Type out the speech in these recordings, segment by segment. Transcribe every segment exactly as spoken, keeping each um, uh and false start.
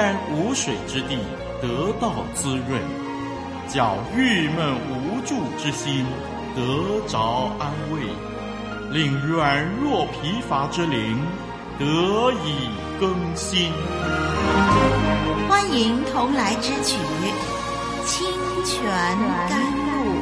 然无水之地得到滋润，叫郁闷无助之心得着安慰，令软弱疲乏之灵得以更新。 欢迎同来之曲《清泉甘露》。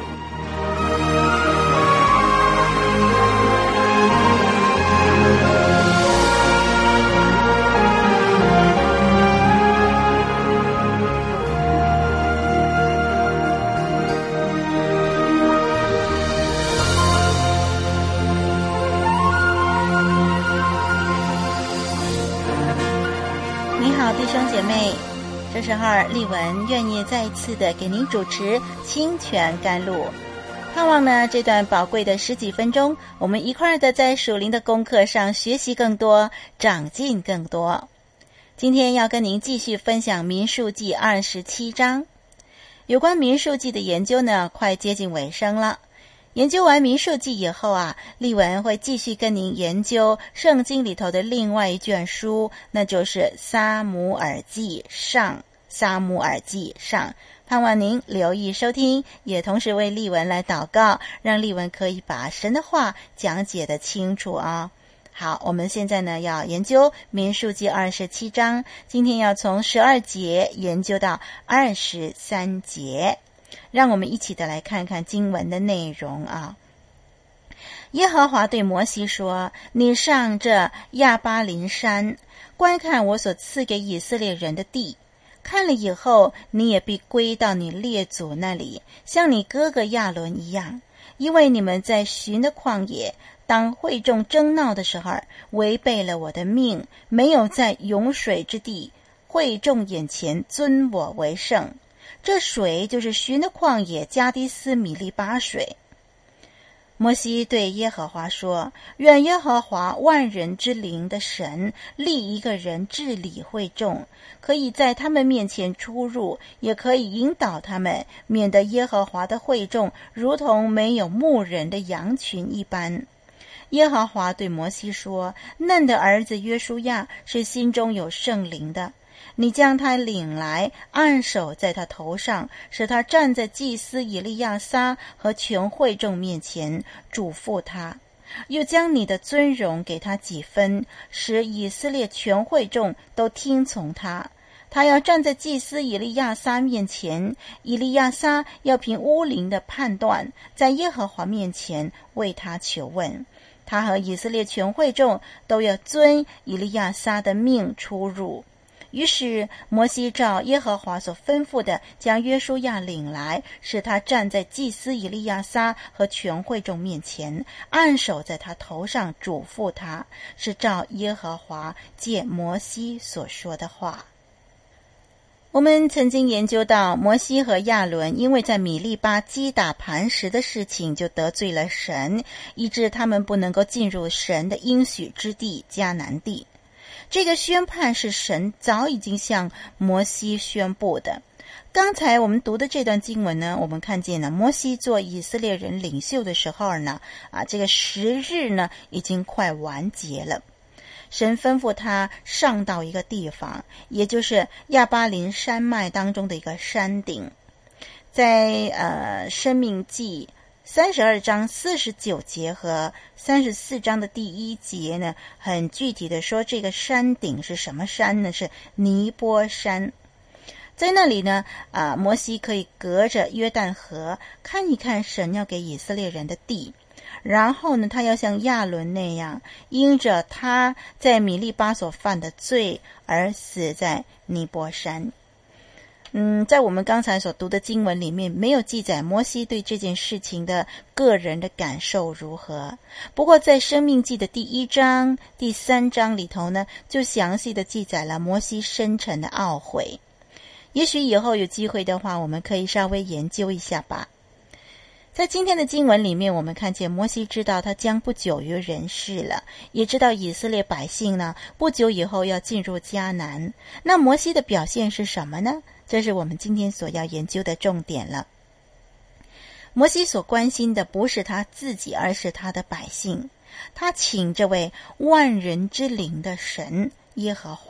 弟兄姐妹，这时候丽文愿意再一次的给您主持清泉甘露，盼望呢这段宝贵的十几分钟，我们一块的在属灵的功课上学习更多，长进更多。今天要跟您继续分享民数记二十七章，有关民数记的研究呢快接近尾声了。研究完民数记以后啊，丽文会继续跟您研究圣经里头的另外一卷书，那就是撒母耳记上。撒母耳记上，盼望您留意收听，也同时为丽文来祷告，让丽文可以把神的话讲解得清楚啊。好，我们现在呢要研究民数记二十七章，今天要从十二节研究到二十三节。让我们一起的来看看经文的内容啊。耶和华对摩西说，你上这亚巴琳山，观看我所赐给以色列人的地，看了以后，你也必归到你列祖那里，像你哥哥亚伦一样，因为你们在寻的旷野，当会众争闹的时候，违背了我的命，没有在涌水之地会众眼前尊我为圣。这水就是寻的旷野加低斯米利巴水。摩西对耶和华说，愿耶和华万人之灵的神立一个人治理会众，可以在他们面前出入，也可以引导他们，免得耶和华的会众如同没有牧人的羊群一般。耶和华对摩西说，嫩的儿子约书亚是心中有圣灵的，你将他领来，按手在他头上，使他站在祭司以利亚撒和全会众面前，嘱咐他，又将你的尊荣给他几分，使以色列全会众都听从他。他要站在祭司以利亚撒面前，以利亚撒要凭乌灵的判断，在耶和华面前为他求问。他和以色列全会众都要遵以利亚撒的命出入。于是摩西照耶和华所吩咐的，将约书亚领来，使他站在祭司以利亚撒和全会众面前，按手在他头上，嘱咐他，是照耶和华借摩西所说的话。我们曾经研究到，摩西和亚伦因为在米利巴击打磐石的事情就得罪了神，以致他们不能够进入神的应许之地迦南地。这个宣判是神早已经向摩西宣布的。刚才我们读的这段经文呢，我们看见了摩西做以色列人领袖的时候呢，啊，这个时日呢已经快完结了。神吩咐他上到一个地方，也就是亚巴琳山脉当中的一个山顶。在呃申命记三十二章四十九节和三十四章的第一节呢，很具体的说，这个山顶是什么山呢？是尼波山。在那里呢，啊，摩西可以隔着约旦河看一看神要给以色列人的地。然后呢，他要像亚伦那样，因着他在米利巴所犯的罪而死在尼波山。嗯，在我们刚才所读的经文里面，没有记载摩西对这件事情的个人的感受如何。不过在申命记的第一章、第三章里头呢，就详细的记载了摩西深沉的懊悔。也许以后有机会的话，我们可以稍微研究一下吧。在今天的经文里面，我们看见摩西知道他将不久于人世了，也知道以色列百姓呢不久以后要进入迦南。那摩西的表现是什么呢？这是我们今天所要研究的重点了。摩西所关心的不是他自己，而是他的百姓。他请这位万人之灵的神耶和华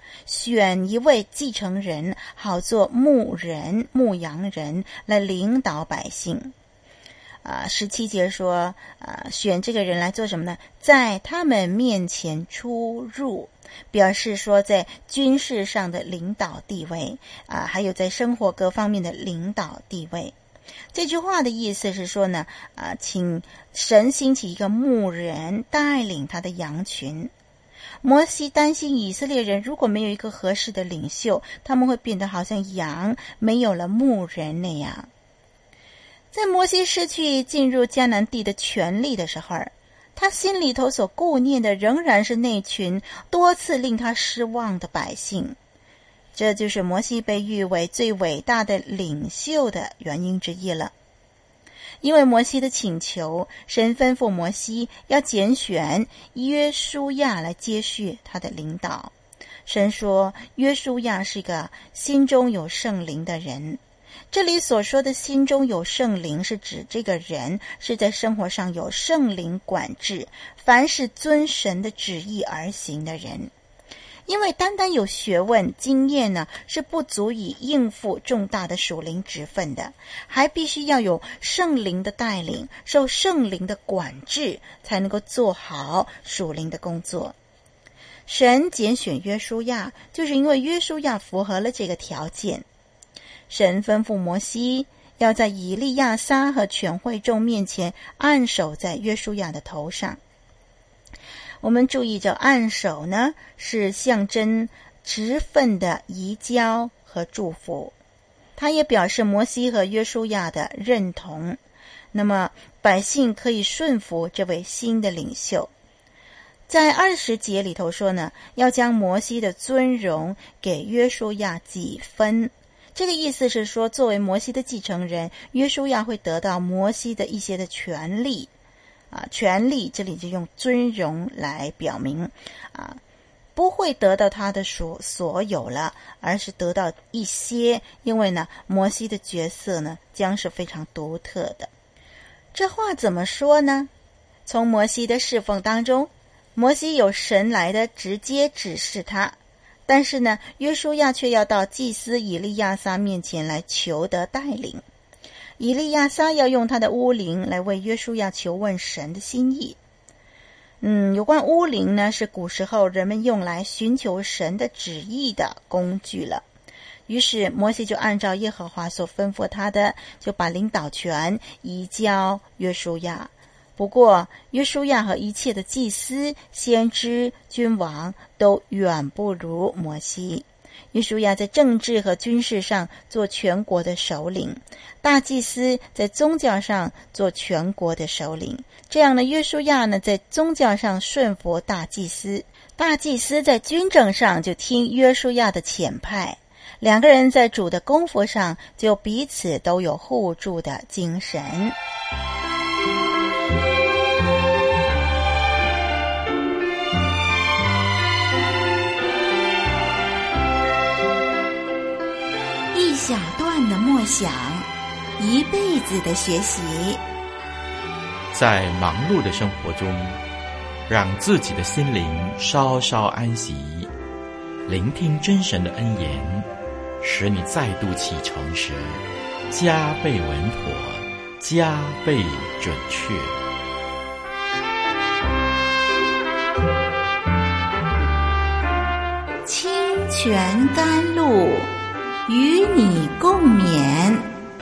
选一位继承人，好做牧人、牧羊人来领导百姓。啊，十七节说，啊，选这个人来做什么呢？在他们面前出入，表示说在军事上的领导地位，啊，还有在生活各方面的领导地位。这句话的意思是说呢，啊，请神兴起一个牧人带领他的羊群。摩西担心以色列人如果没有一个合适的领袖，他们会变得好像羊没有了牧人那样。在摩西失去进入迦南地的权利的时候，他心里头所顾念的仍然是那群多次令他失望的百姓。这就是摩西被誉为最伟大的领袖的原因之一了。因为摩西的请求，神吩咐摩西要拣选约书亚来接续他的领导。神说，约书亚是个心中有圣灵的人。这里所说的心中有圣灵，是指这个人是在生活上有圣灵管制，凡是遵神的旨意而行的人。因为单单有学问经验呢，是不足以应付重大的属灵职分的，还必须要有圣灵的带领，受圣灵的管制，才能够做好属灵的工作。神拣选约书亚，就是因为约书亚符合了这个条件。神吩咐摩西要在以利亚撒和全会众面前按手在约书亚的头上。我们注意，这按手呢，是象征职分的移交和祝福，它也表示摩西和约书亚的认同。那么百姓可以顺服这位新的领袖。在二十节里头说呢，要将摩西的尊荣给约书亚几分。这个意思是说，作为摩西的继承人，约书亚会得到摩西的一些的权利。啊，权利这里就用尊荣来表明，啊，不会得到他的所所有了，而是得到一些，因为呢，摩西的角色呢将是非常独特的。这话怎么说呢？从摩西的侍奉当中，摩西有神来的直接指示他，但是呢，约书亚却要到祭司以利亚撒面前来求得带领。以利亚撒要用他的乌灵来为约书亚求问神的心意。嗯，有关乌灵呢，是古时候人们用来寻求神的旨意的工具了。于是摩西就按照耶和华所吩咐他的，就把领导权移交约书亚。不过约书亚和一切的祭司、先知、君王都远不如摩西。约书亚在政治和军事上做全国的首领，大祭司在宗教上做全国的首领。这样呢，约书亚呢在宗教上顺服大祭司，大祭司在军政上就听约书亚的遣派。两个人在主的功夫上就彼此都有互助的精神。 一小段的默想，一辈子的学习。 在忙碌的生活中，让自己的心灵稍稍安息，聆听真神的恩言，使你再度启程时加倍稳妥，加倍准确。 清泉甘露，与你共勉。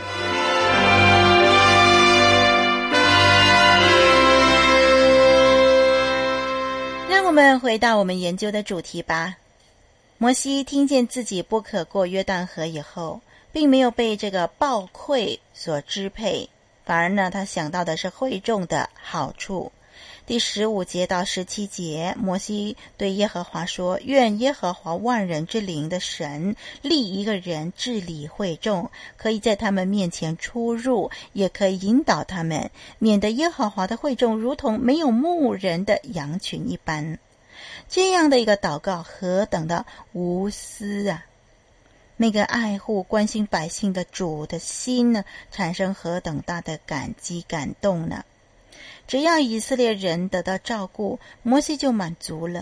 让我们回到我们研究的主题吧。摩西听见自己不可过约旦河以后，并没有被这个暴愧所支配，反而呢，他想到的是会众的好处。第十五节到十七节，摩西对耶和华说：愿耶和华万人之灵的神立一个人治理会众，可以在他们面前出入，也可以引导他们，免得耶和华的会众如同没有牧人的羊群一般。这样的一个祷告何等的无私啊！那个爱护关心百姓的主的心呢，产生何等大的感激感动呢？只要以色列人得到照顾，摩西就满足了。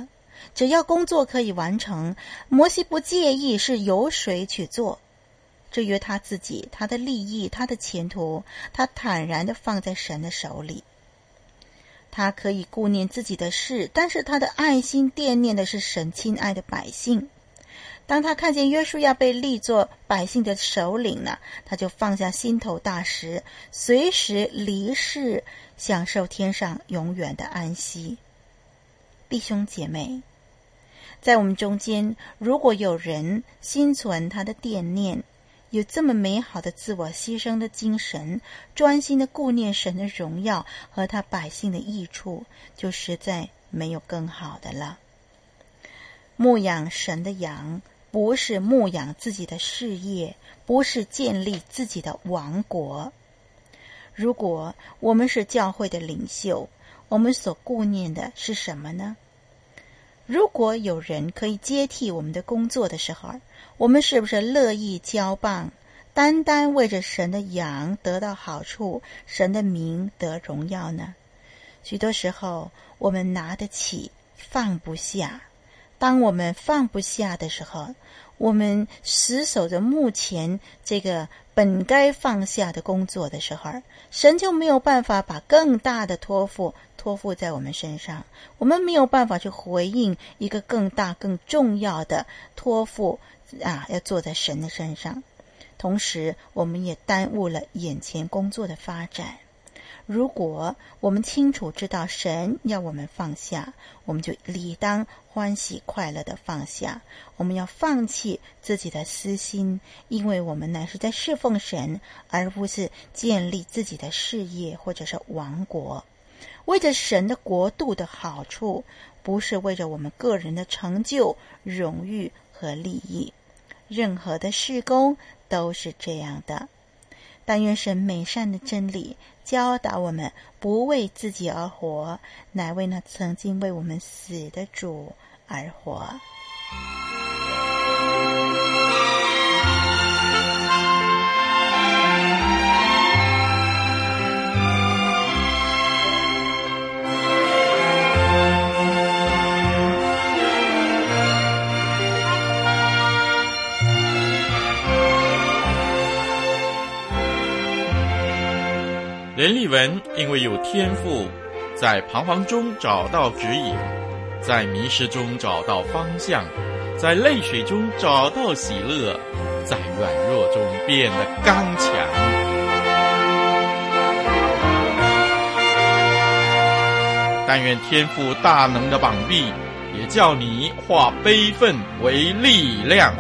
只要工作可以完成，摩西不介意是由谁去做。至于他自己，他的利益，他的前途，他坦然地放在神的手里。他可以顾念自己的事，但是他的爱心惦念的是神亲爱的百姓。当他看见约书亚被立作百姓的首领呢，他就放下心头大石，随时离世，享受天上永远的安息。弟兄姐妹，在我们中间，如果有人心存他的惦念，有这么美好的自我牺牲的精神，专心的顾念神的荣耀和他百姓的益处，就实在没有更好的了。牧养神的羊，不是牧养自己的事业，不是建立自己的王国。如果我们是教会的领袖，我们所顾念的是什么呢？如果有人可以接替我们的工作的时候，我们是不是乐意交棒，单单为着神的羊得到好处，神的名得荣耀呢？许多时候我们拿得起，放不下。当我们放不下的时候，我们死守着目前这个本该放下的工作的时候，神就没有办法把更大的托付托付在我们身上，我们没有办法去回应一个更大更重要的托付啊，要做在神的身上。同时我们也耽误了眼前工作的发展。如果我们清楚知道神要我们放下，我们就理当欢喜快乐的放下。我们要放弃自己的私心，因为我们乃是在侍奉神，而不是建立自己的事业或者是王国。为着神的国度的好处，不是为着我们个人的成就、荣誉和利益。任何的事工都是这样的。但愿神美善的真理教导我们，不为自己而活，乃为那曾经为我们死的主而活。 连丽文因为有天赋，在彷徨中找到指引，在迷失中找到方向，在泪水中找到喜乐，在软弱中变得刚强。但愿天父大能的膀臂也叫你化悲愤为力量。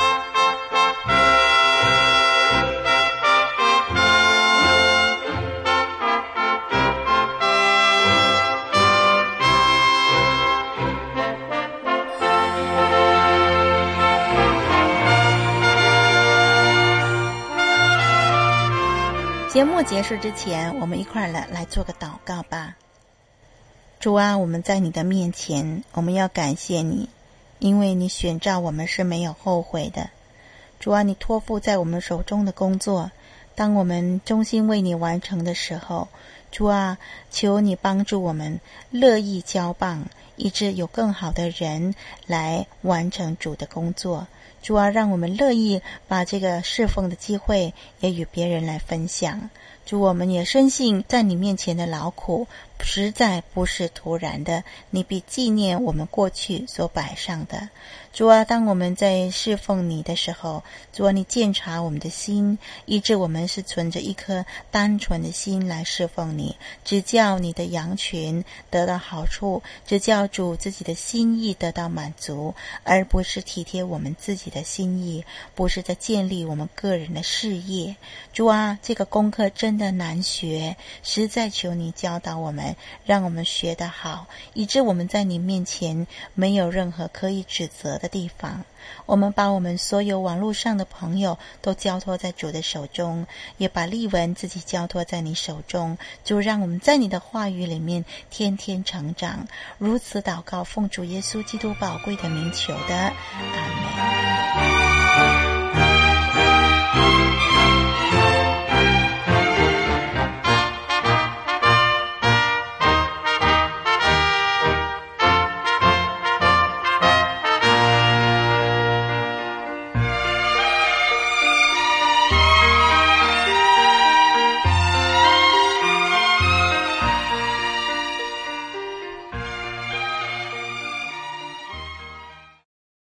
节目结束之前，我们一块来来做个祷告吧。主啊，我们在你的面前，我们要感谢你，因为你选召我们是没有后悔的。主啊，你托付在我们手中的工作，当我们忠心为你完成的时候，主啊，求你帮助我们乐意交棒，以致有更好的人来完成主的工作。主啊，让我们乐意把这个侍奉的机会也与别人来分享。主，我们也深信在你面前的劳苦实在不是突然的，你必纪念我们过去所摆上的。主啊，当我们在侍奉你的时候，主啊，你鉴察我们的心，以致我们是存着一颗单纯的心来侍奉你，只叫你的羊群得到好处，只叫主自己的心意得到满足，而不是体贴我们自己的心意，不是在建立我们个人的事业。主啊，这个功课真的难学，实在求你教导我们，让我们学得好，以致我们在你面前没有任何可以指责的地方。我们把我们所有网络上的朋友都交托在主的手中，也把丽文自己交托在你手中。主，让我们在你的话语里面天天成长。如此祷告，奉主耶稣基督宝贵的名求的，阿们。